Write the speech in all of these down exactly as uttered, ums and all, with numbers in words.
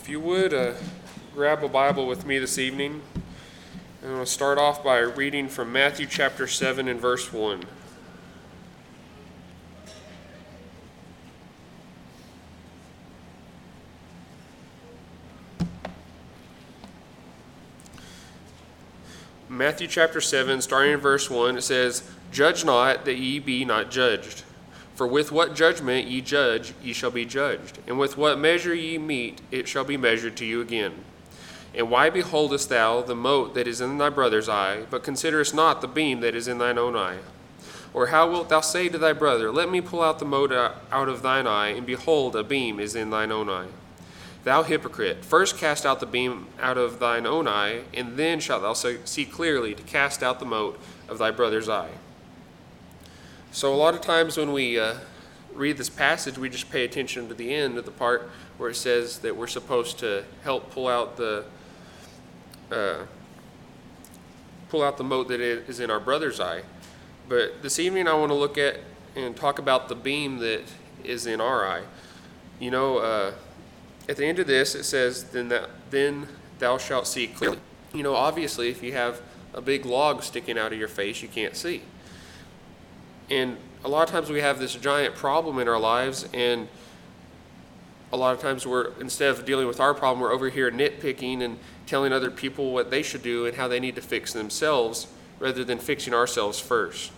If you would, uh, grab a Bible with me this evening. I'm going to start off by reading from Matthew chapter seven and verse one. Matthew chapter seven, starting in verse one, it says, "Judge not, that ye be not judged. For with what judgment ye judge, ye shall be judged. And with what measure ye mete, it shall be measured to you again. And why beholdest thou the mote that is in thy brother's eye, but considerest not the beam that is in thine own eye? Or how wilt thou say to thy brother, Let me pull out the mote out of thine eye, and behold, a beam is in thine own eye? Thou hypocrite, first cast out the beam out of thine own eye, and then shalt thou see clearly to cast out the mote of thy brother's eye." So a lot of times when we uh, read this passage, we just pay attention to the end of the part where it says that we're supposed to help pull out the uh, pull out the mote that is in our brother's eye. But this evening I want to look at and talk about the beam that is in our eye. You know, uh, at the end of this it says, then, that, then thou shalt see clearly. You know, obviously if you have a big log sticking out of your face, you can't see. And a lot of times we have this giant problem in our lives, and a lot of times we're, instead of dealing with our problem, we're over here nitpicking and telling other people what they should do and how they need to fix themselves rather than fixing ourselves first.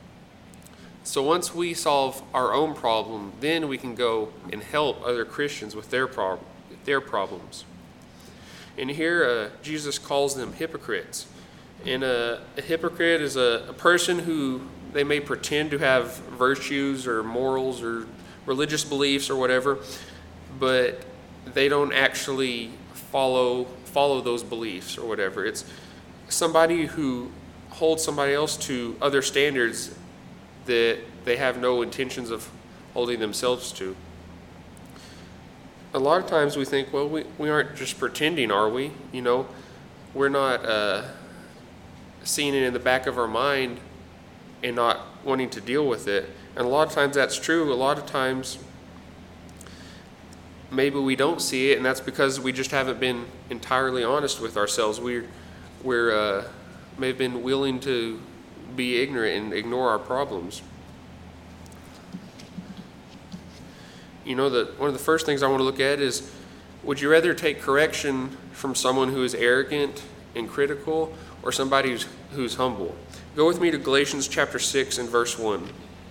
So once we solve our own problem, then we can go and help other Christians with their problem, their problems. And here uh, Jesus calls them hypocrites. And uh, a hypocrite is a, a person who they may pretend to have virtues or morals or religious beliefs or whatever, but they don't actually follow follow those beliefs or whatever. It's somebody who holds somebody else to other standards that they have no intentions of holding themselves to. A lot of times we think, well, we, we aren't just pretending, are we? You know, we're not uh, seeing it in the back of our mind and not wanting to deal with it. And a lot of times that's true. A lot of times maybe we don't see it, and that's because we just haven't been entirely honest with ourselves. We're, we're uh, may have been willing to be ignorant and ignore our problems. You know, the, one of the first things I want to look at is, would you rather take correction from someone who is arrogant and critical, or somebody who's, who's humble? Go with me to Galatians chapter six and verse one.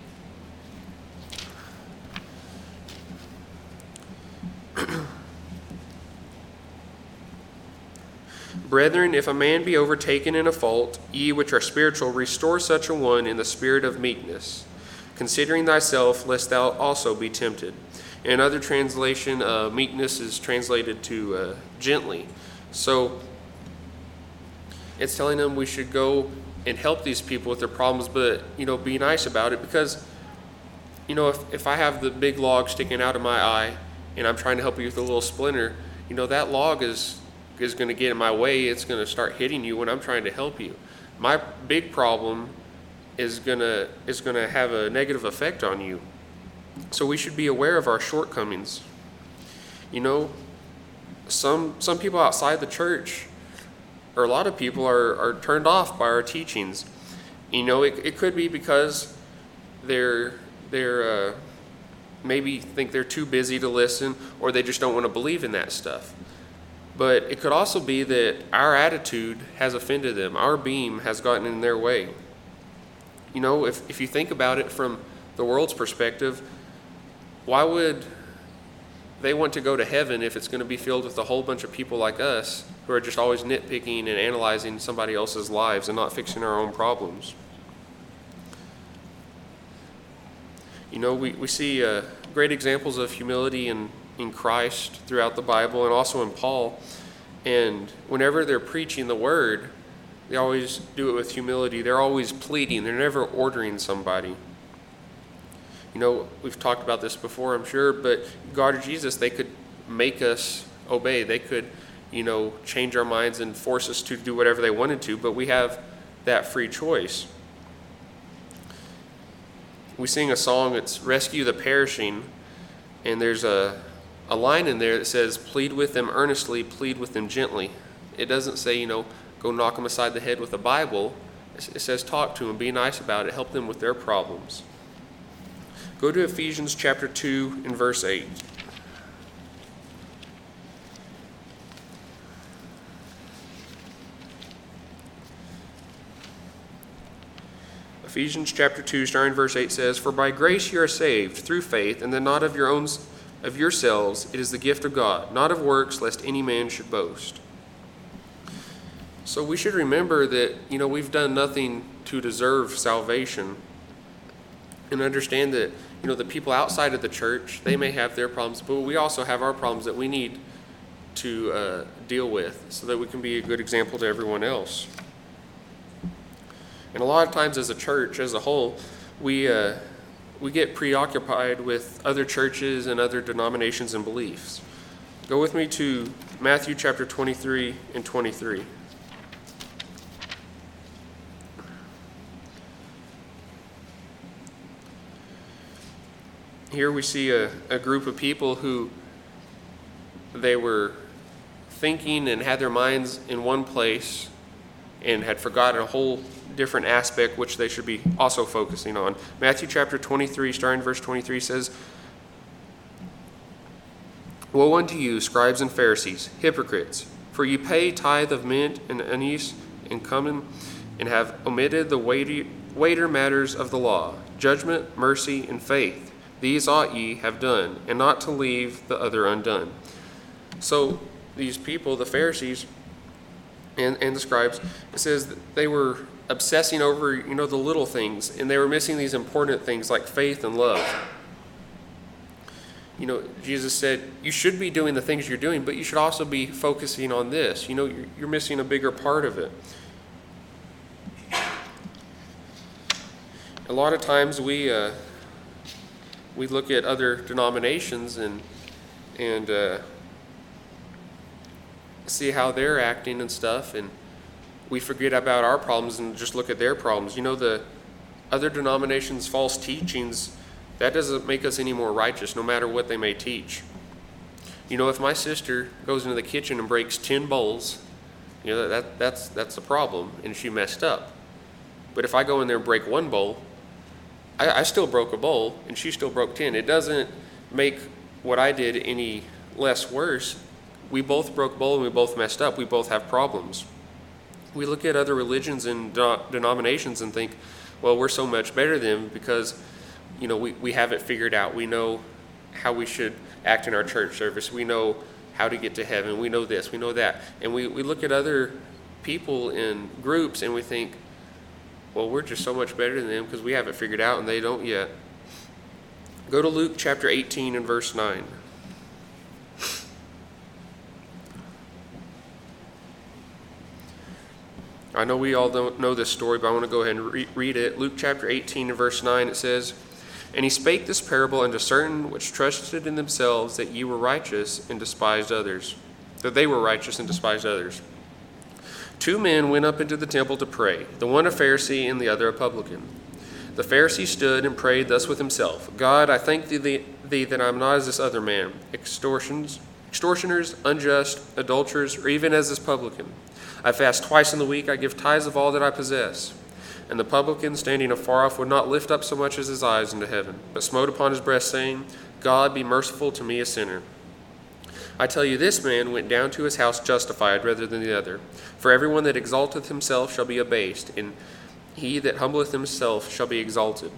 "Brethren, if a man be overtaken in a fault, ye which are spiritual, restore such a one in the spirit of meekness, considering thyself, lest thou also be tempted." In another translation, uh, meekness is translated to uh, gently. So it's telling them we should go and help these people with their problems, but, you know, be nice about it, because, you know, if, if I have the big log sticking out of my eye and I'm trying to help you with a little splinter, you know, that log is is going to get in my way. It's going to start hitting you when I'm trying to help you. My big problem is going to is going to have a negative effect on you. So we should be aware of our shortcomings. You know, some some people outside the church, or a lot of people, are, are turned off by our teachings. You know, it, it could be because they're they're uh, maybe think they're too busy to listen, or they just don't want to believe in that stuff. But it could also be that our attitude has offended them. Our beam has gotten in their way. You know, if, if you think about it from the world's perspective, why would they want to go to heaven if it's going to be filled with a whole bunch of people like us who are just always nitpicking and analyzing somebody else's lives and not fixing our own problems? You know, we, we see uh, great examples of humility in, in Christ throughout the Bible, and also in Paul. And whenever they're preaching the word, they always do it with humility. They're always pleading. They're never ordering somebody. You know, we've talked about this before, I'm sure, but God or Jesus, they could make us obey. They could, you know, change our minds and force us to do whatever they wanted to, but we have that free choice. We sing a song, it's "Rescue the Perishing," and there's a, a line in there that says, plead with them earnestly, plead with them gently. It doesn't say, you know, go knock them aside the head with a Bible. It says talk to them, be nice about it, help them with their problems. Go to Ephesians chapter two and verse eight. Ephesians chapter two, starting verse eight says, for by grace you are saved through faith, and that not of your own of yourselves, it is the gift of God, not of works, lest any man should boast. So we should remember that, you know, we've done nothing to deserve salvation, and understand that, you know, the people outside of the church, they may have their problems, but we also have our problems that we need to uh, deal with so that we can be a good example to everyone else. And a lot of times as a church as a whole, we uh, we get preoccupied with other churches and other denominations and beliefs. Go with me to Matthew chapter twenty-three and twenty-three. Here we see a, a group of people who they were thinking and had their minds in one place and had forgotten a whole different aspect which they should be also focusing on. Matthew chapter twenty-three, starting verse twenty-three says, woe unto you, scribes and Pharisees, hypocrites, for you pay tithe of mint and anise and cumin, and have omitted the weighty, weightier matters of the law, judgment, mercy, and faith. These ought ye have done, and not to leave the other undone. So these people, the Pharisees and, and the scribes, it says that they were obsessing over, you know, the little things, and they were missing these important things like faith and love. You know, Jesus said, you should be doing the things you're doing, but you should also be focusing on this. You know, you're, you're missing a bigger part of it. A lot of times we uh, we look at other denominations and and uh, see how they're acting and stuff, and we forget about our problems and just look at their problems. You know, the other denominations' false teachings, that doesn't make us any more righteous, no matter what they may teach. You know, if my sister goes into the kitchen and breaks ten bowls, you know, that that's that's a problem, and she messed up. But if I go in there and break one bowl, I, I still broke a bowl, and she still broke ten. It doesn't make what I did any less worse. We both broke a bowl and we both messed up. We both have problems. We look at other religions and de- denominations and think, well, we're so much better than them because, you know, we, we have it figured out. We know how we should act in our church service. We know how to get to heaven. We know this, we know that. And we, we look at other people in groups and we think, well, we're just so much better than them because we have it figured out and they don't yet. Go to Luke chapter eighteen and verse nine. I know we all don't know this story, but I want to go ahead and re- read it. Luke chapter eighteen and verse nine, it says, and he spake this parable unto certain which trusted in themselves that ye were righteous and despised others, that they were righteous and despised others. Two men went up into the temple to pray, the one a Pharisee and the other a publican. The Pharisee stood and prayed thus with himself, God, I thank thee, thee, thee that I am not as this other man, extortions, extortioners, unjust, adulterers, or even as this publican. I fast twice in the week, I give tithes of all that I possess. And the publican, standing afar off, would not lift up so much as his eyes into heaven, but smote upon his breast, saying, God, be merciful to me, a sinner. I tell you, this man went down to his house justified rather than the other. For everyone that exalteth himself shall be abased, and he that humbleth himself shall be exalted.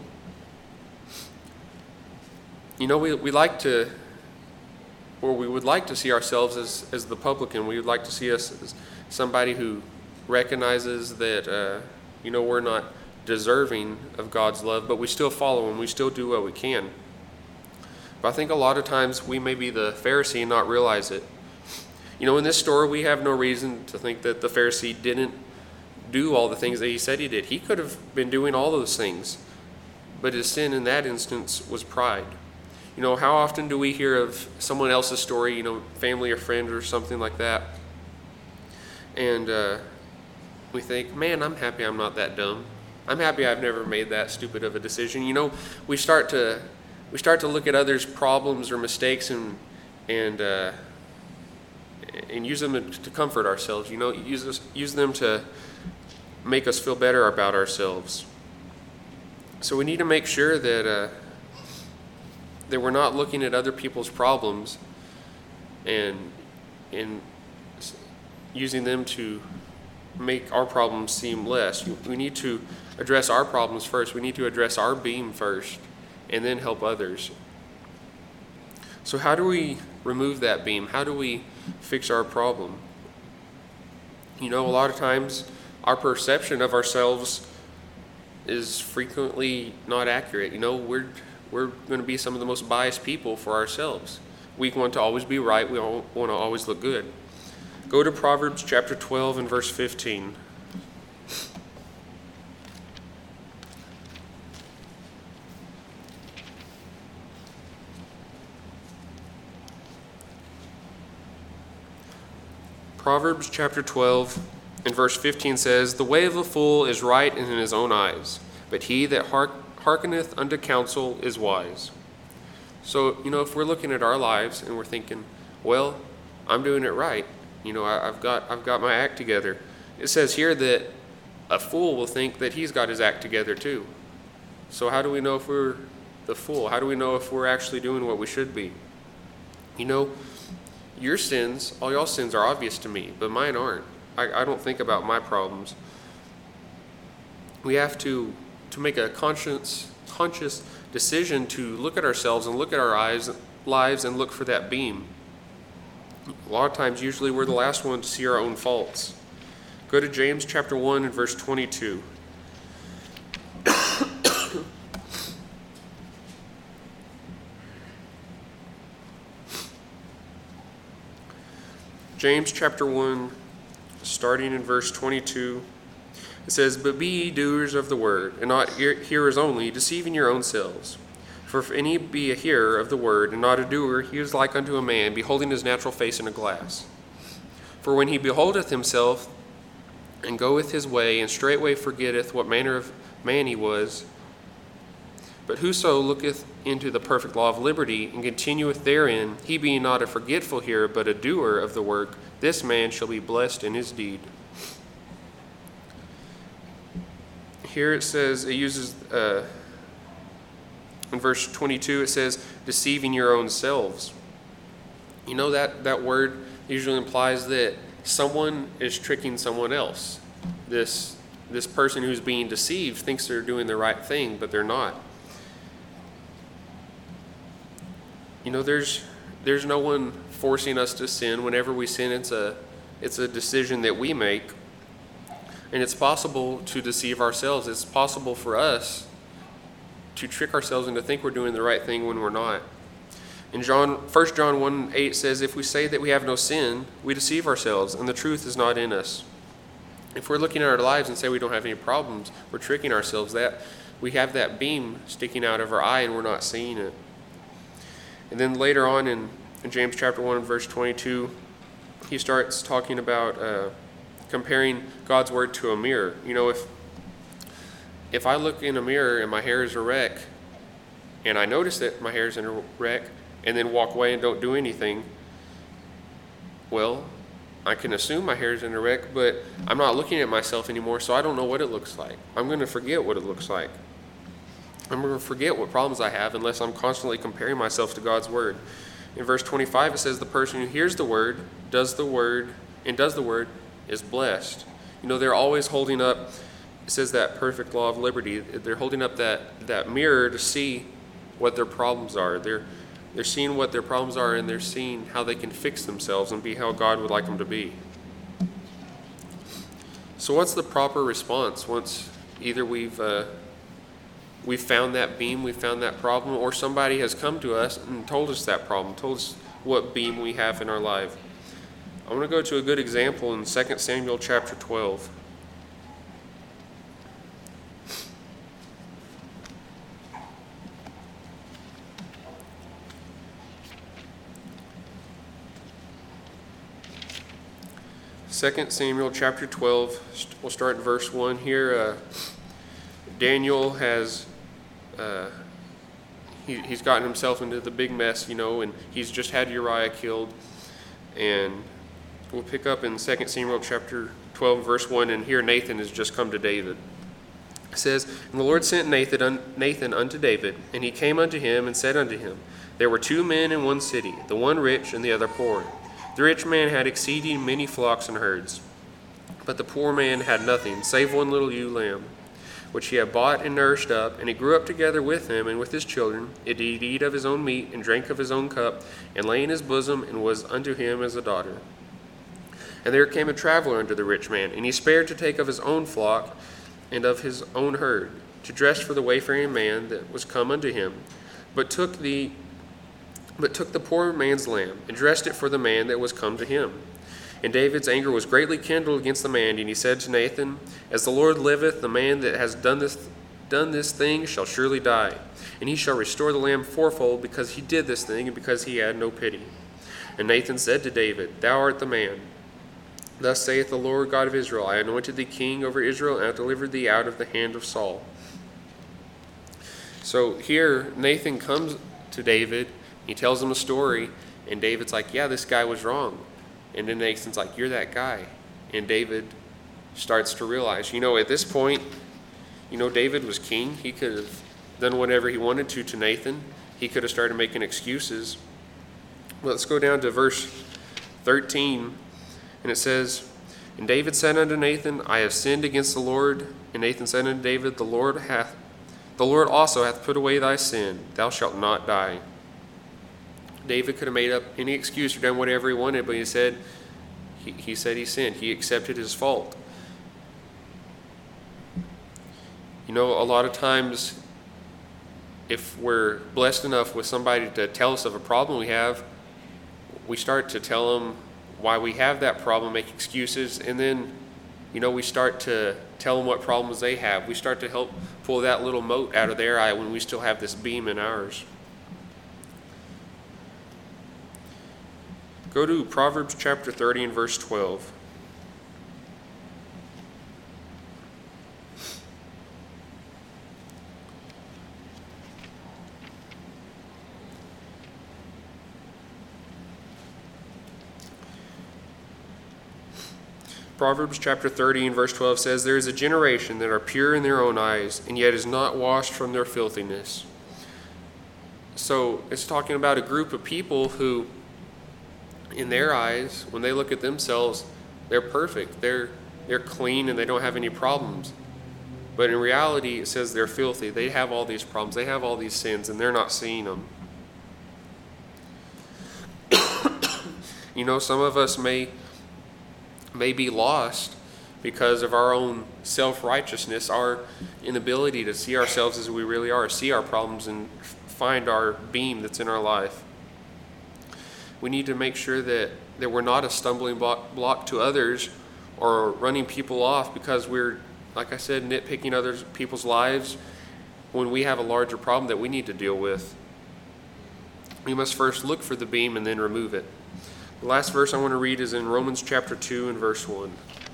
You know, we, we like to, or we would like to see ourselves as, as the publican. We would like to see us as somebody who recognizes that, uh, you know, we're not deserving of God's love, but we still follow Him. We still do what we can. But I think a lot of times we may be the Pharisee and not realize it. You know, in this story, we have no reason to think that the Pharisee didn't do all the things that he said he did. He could have been doing all those things, but his sin in that instance was pride. You know, how often do we hear of someone else's story, you know, family or friend or something like that, and uh, we think, man, I'm happy I'm not that dumb. I'm happy I've never made that stupid of a decision. You know, we start to we start to look at others' problems or mistakes, and and uh, and use them to, to comfort ourselves. You know, use us, use them to make us feel better about ourselves. So we need to make sure that uh, that we're not looking at other people's problems and and using them to make our problems seem less. We need to address our problems first. We need to address our beam first, and then help others. So how do we remove that beam? How do we fix our problem? You know, a lot of times our perception of ourselves is frequently not accurate. You know, we're we're going to be some of the most biased people for ourselves. We want to always be right. We want to always look good. Go to Proverbs chapter twelve and verse fifteen. Proverbs chapter twelve and verse fifteen says, "The way of a fool is right in his own eyes, but he that heark- hearkeneth unto counsel is wise." So, you know, if we're looking at our lives and we're thinking, well, I'm doing it right. You know, I, I've got I've got my act together. It says here that a fool will think that he's got his act together too. So how do we know if we're the fool? How do we know if we're actually doing what we should be? You know, your sins, all y'all sins are obvious to me, but mine aren't. I, I don't think about my problems. We have to to make a conscious conscious decision to look at ourselves and look at our eyes, lives and look for that beam. A lot of times, usually we're the last one to see our own faults. Go to James chapter one and verse twenty-two. James chapter one, starting in verse twenty-two, it says, "But be ye doers of the word, and not hearers only, deceiving your own selves. For if any be a hearer of the word, and not a doer, he is like unto a man beholding his natural face in a glass. For when he beholdeth himself, and goeth his way, and straightway forgetteth what manner of man he was. But whoso looketh into the perfect law of liberty, and continueth therein, he being not a forgetful hearer, but a doer of the work, this man shall be blessed in his deed." Here it says, it uses, uh, in verse twenty-two, it says, deceiving your own selves. You know, that, that word usually implies that someone is tricking someone else. This, this person who's being deceived thinks they're doing the right thing, but they're not. You know, there's there's no one forcing us to sin. Whenever we sin, it's a it's a decision that we make. And it's possible to deceive ourselves. It's possible for us to trick ourselves into think we're doing the right thing when we're not. In John, First John one eight says, "If we say that we have no sin, we deceive ourselves, and the truth is not in us." If we're looking at our lives and say we don't have any problems, we're tricking ourselves. That we have that beam sticking out of our eye and we're not seeing it. And then later on in, in James chapter one and verse twenty-two, he starts talking about uh, comparing God's word to a mirror. You know, if if I look in a mirror and my hair is a wreck, and I notice that my hair is in a wreck, and then walk away and don't do anything, well, I can assume my hair is in a wreck, but I'm not looking at myself anymore, so I don't know what it looks like. I'm going to forget what it looks like. I'm going to forget what problems I have unless I'm constantly comparing myself to God's word. In verse twenty-five, it says, "The person who hears the word, does the word, and does the word is blessed." You know, they're always holding up, it says that perfect law of liberty. They're holding up that, that mirror to see what their problems are. They're They're seeing what their problems are, and they're seeing how they can fix themselves and be how God would like them to be. So what's the proper response once either we've uh, we've found that beam, we've found that problem, or somebody has come to us and told us that problem, told us what beam we have in our life? I want to go to a good example in Second Samuel chapter twelve. Second Samuel chapter twelve, we'll start in verse one here. Uh, Daniel has, uh, he, he's gotten himself into the big mess, you know, and he's just had Uriah killed. And we'll pick up in Second Samuel chapter twelve, verse one, and here Nathan has just come to David. It says, "And the Lord sent Nathan, un, Nathan unto David, and he came unto him and said unto him, There were two men in one city, the one rich and the other poor. The rich man had exceeding many flocks and herds, but the poor man had nothing, save one little ewe lamb, which he had bought and nourished up, and he grew up together with him and with his children. It did eat of his own meat, and drank of his own cup, and lay in his bosom, and was unto him as a daughter. And there came a traveler unto the rich man, and he spared to take of his own flock and of his own herd, to dress for the wayfaring man that was come unto him, but took the but took the poor man's lamb, and dressed it for the man that was come to him. And David's anger was greatly kindled against the man, and he said to Nathan, As the Lord liveth, the man that has done this done this thing shall surely die, and he shall restore the lamb fourfold, because he did this thing, and because he had no pity. And Nathan said to David, Thou art the man. Thus saith the Lord God of Israel, I anointed thee king over Israel, and I delivered thee out of the hand of Saul." So here Nathan comes to David, he tells him a story, and David's like, yeah, this guy was wrong. And then Nathan's like, you're that guy. And David starts to realize, you know, at this point, you know, David was king. He could have done whatever he wanted to to Nathan. He could have started making excuses. Well, let's go down to verse thirteen. And it says, "And David said unto Nathan, I have sinned against the Lord. And Nathan said unto David, The Lord hath, the Lord also hath put away thy sin. Thou shalt not die." David could have made up any excuse or done whatever he wanted, but he said he, he said he sinned. He accepted his fault. You know, a lot of times, if we're blessed enough with somebody to tell us of a problem we have, we start to tell them why we have that problem, make excuses, and then, you know, we start to tell them what problems they have. We start to help pull that little mote out of their eye when we still have this beam in ours. Go to Proverbs chapter thirty and verse twelve. Proverbs chapter thirty and verse twelve says, "There is a generation that are pure in their own eyes, and yet is not washed from their filthiness." So it's talking about a group of people who, in their eyes, when they look at themselves, they're perfect. They're they're clean and they don't have any problems. But in reality, it says they're filthy. They have all these problems. They have all these sins, and they're not seeing them. You know, some of us may may be lost because of our own self-righteousness, our inability to see ourselves as we really are, see our problems and find our beam that's in our life. We need to make sure that, that we're not a stumbling block, block to others or running people off because we're, like I said, nitpicking other people's lives when we have a larger problem that we need to deal with. We must first look for the beam and then remove it. The last verse I want to read is in Romans chapter two and verse one.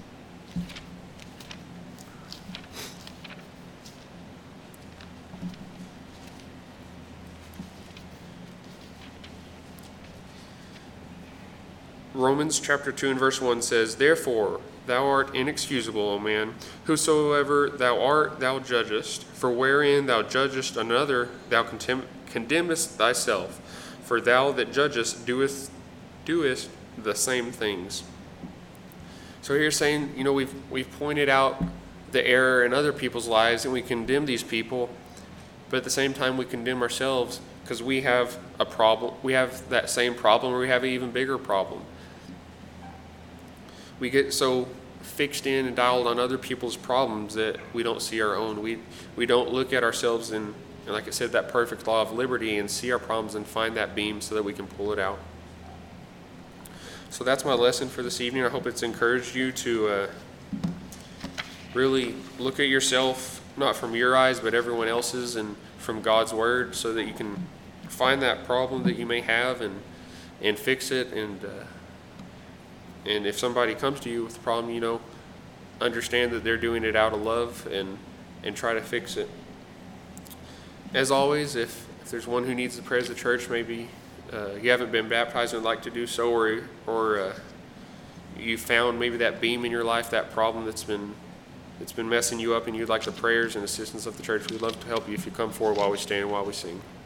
Romans chapter two and verse one says, "Therefore thou art inexcusable, O man, whosoever thou art thou judgest, for wherein thou judgest another thou contem- condemnest thyself, for thou that judgest doest doest the same things." So here saying, you know, we've we've pointed out the error in other people's lives and we condemn these people, but at the same time we condemn ourselves because we have a problem. We have that same problem, or we have an even bigger problem. We get so fixed in and dialed on other people's problems that we don't see our own. We we don't look at ourselves in, like I said, that perfect law of liberty and see our problems and find that beam so that we can pull it out. So that's my lesson for this evening. I hope it's encouraged you to uh, really look at yourself, not from your eyes, but everyone else's, and from God's Word, so that you can find that problem that you may have and and fix it. And uh, and if somebody comes to you with a problem, you know, understand that they're doing it out of love and and try to fix it. As always, if, if if there's one who needs the prayers of the church, maybe uh, you haven't been baptized and would like to do so, or or uh, you found maybe that beam in your life, that problem that's been that's been messing you up, and you'd like the prayers and assistance of the church, we'd love to help you if you come forward while we stand and while we sing.